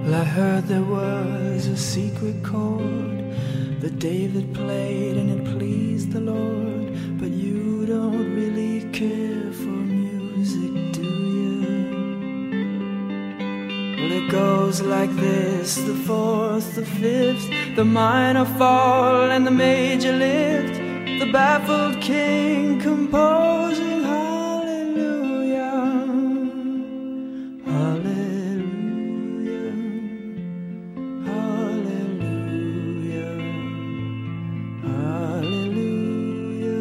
Well, I heard there was a secret chord that David played and it pleased the Lord. But you don't really care for music, do you? Well, it goes like this: the fourth, the fifth, the minor fall and the major lift, the baffled king composing hallelujah, hallelujah, hallelujah, hallelujah,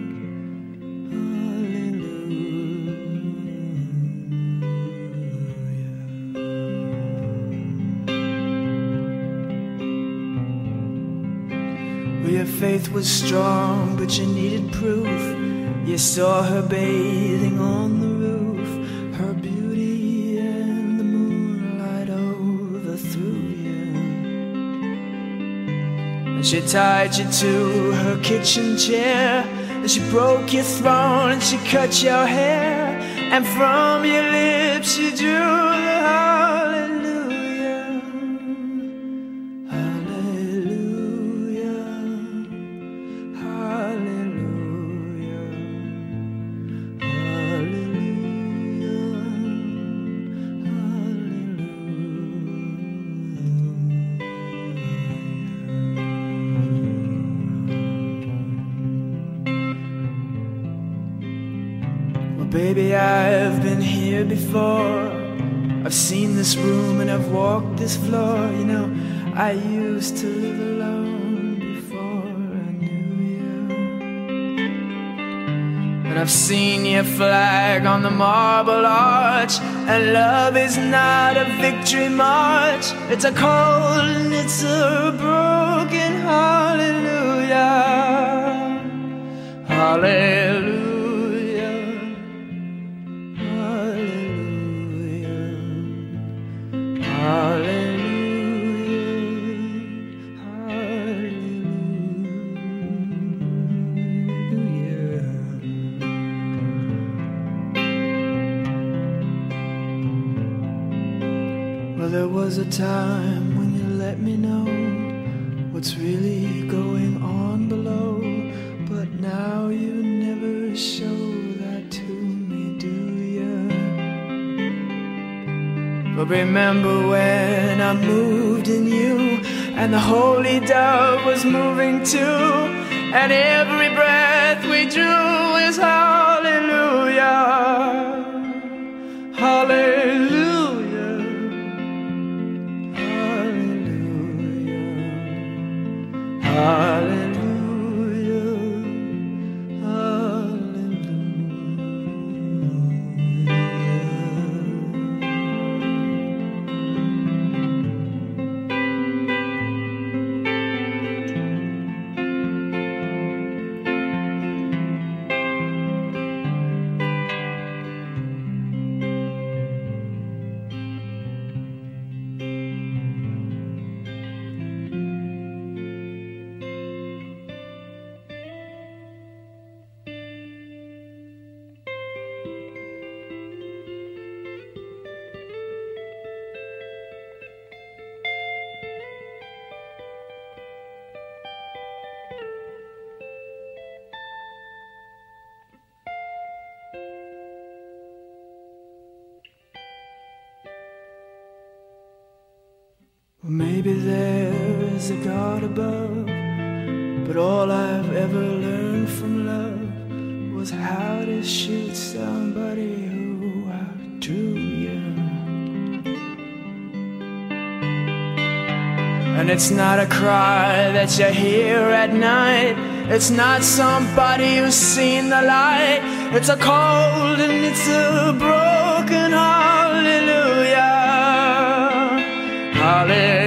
hallelujah. Well, your faith was strong, but you needed proof. You saw her bathing on the roof, her beauty and the moonlight overthrew you. And she tied you to her kitchen chair, and she broke your throne and she cut your hair, and from your lips she drew the hallelujah, hallelujah, hallelujah, baby, I've been here before. I've seen this room and I've walked this floor. You know, I used to live alone before I knew you. And I've seen your flag on the marble arch, and love is not a victory march. It's a cold and it's a broken hallelujah, hallelujah. Well, there was a time when you let me know what's really going on below, but now you never show that to me, do you? But remember when I moved in you, and the holy dove was moving too, and every breath we drew is hallelujah, hallelujah. Hallelujah, well, maybe there's a God above, but all I've ever learned from love was how to shoot somebody who outdrew you. And it's not a cry that you hear at night, it's not somebody who's seen the light, it's a cold and it's a broken hallelujah, hallelujah.